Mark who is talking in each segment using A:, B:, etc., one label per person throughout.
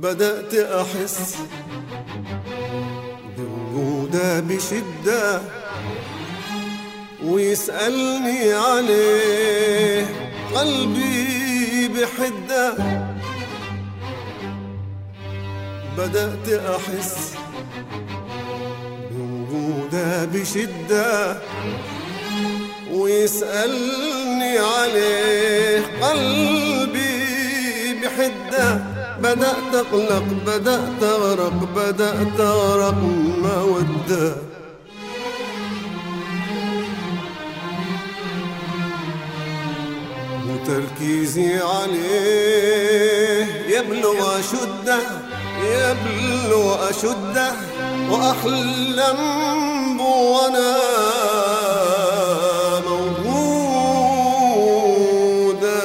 A: بدأت أحس بوجودها بشدة ويسألني عليه قلبي بحدة. بدأت أحس بوجودها بشدة ويسألني عليه قلبي بحدة. بدأت أقلق، بدأت أغرق، بدأت أغرق مودة. وتركيزي عليه يبلغ أشده، يبلغ أشده، وأحلم بو وأنا موجودة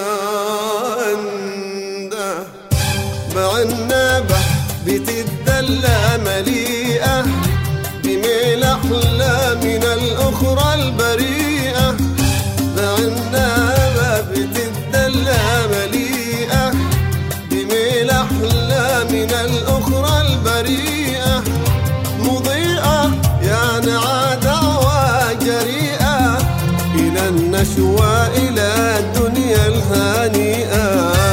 A: عنده. بعنبة بتدلى مليئة بميل أحلى من الأخرى البريئة. بعنبة بتدلى مليئة بميل أحلى من الأخرى البريئة. مضيئة يعني عداوة جريئة إلى النشوى، إلى الدنيا الهانئة.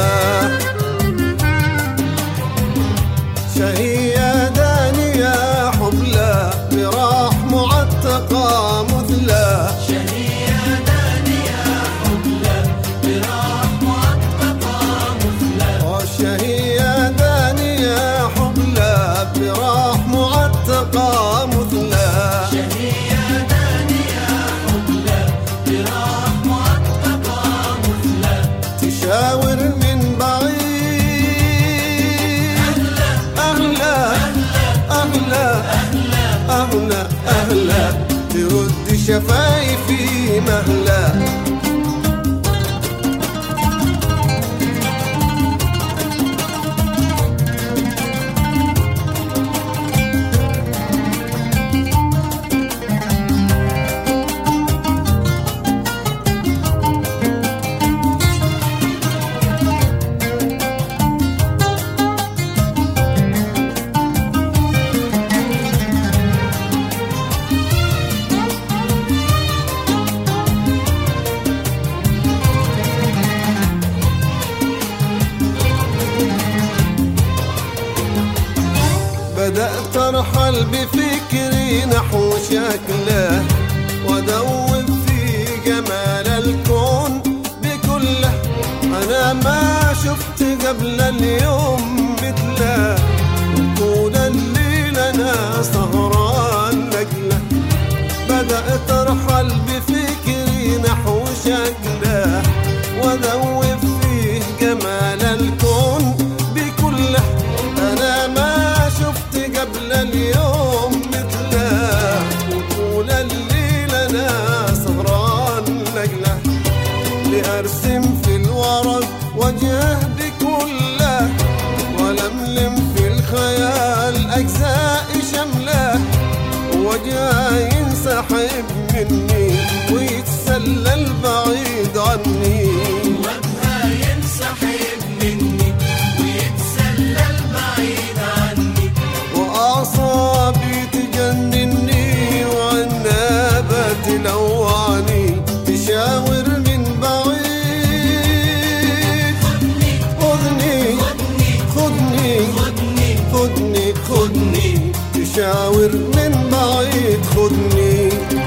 A: شهية دانية حبلى براح معتقى مثلى.
B: شهية دانية حبلى براح معتقى مثلى.
A: شهية دانية حبلى براح معتقى مثلى.
B: شهية دانية حبلى براح معتقى مثلى.
A: تشاور من بعيد أهلا أهلا أهلا أهلا، ترد شفايفي مهلا. بدأت أرحل بفكري نحو شكله، وأدور في جمال الكون بكله. أنا ما شفت قبل اليوم مثله، وطول الليل أنا سهران لجله. بدأت أرحل بفكري نحو شكله، وأدور فيه جمال الكون بكله. أنا ما شفت قبل اليوم مثله، وطول الليل أنا سهران لجله. لأرسم في الورق وجهه بكله، ولملم في الخيال أجزاء شمله. وجهه ينسحب مني ويتسلى البعيد عني.
B: وجهه ينسحب مني ويتسلى البعيد عني.
A: وأعصابي تجنني وعنابة تلوعني. تشاور من بعيد خذني خذني خذني خذني خذني. تشاور من بعيد خذني.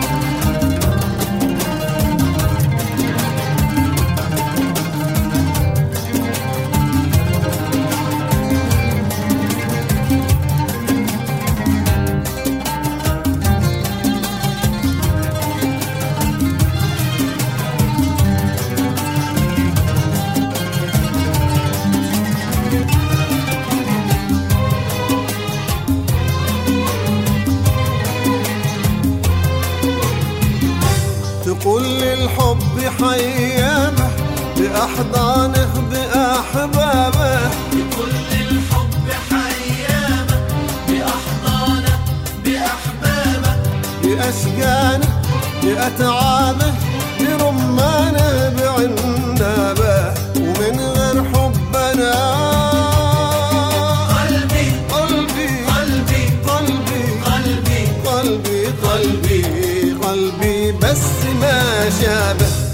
A: تقول للحب حيامه بأحضانه بأحبابه.
B: بكل الحب حيامه بأحضانه بأحبابه.
A: بأشجانه بأتعابه برمانه بعنابه. ومن غير حبنا بس ما شابه.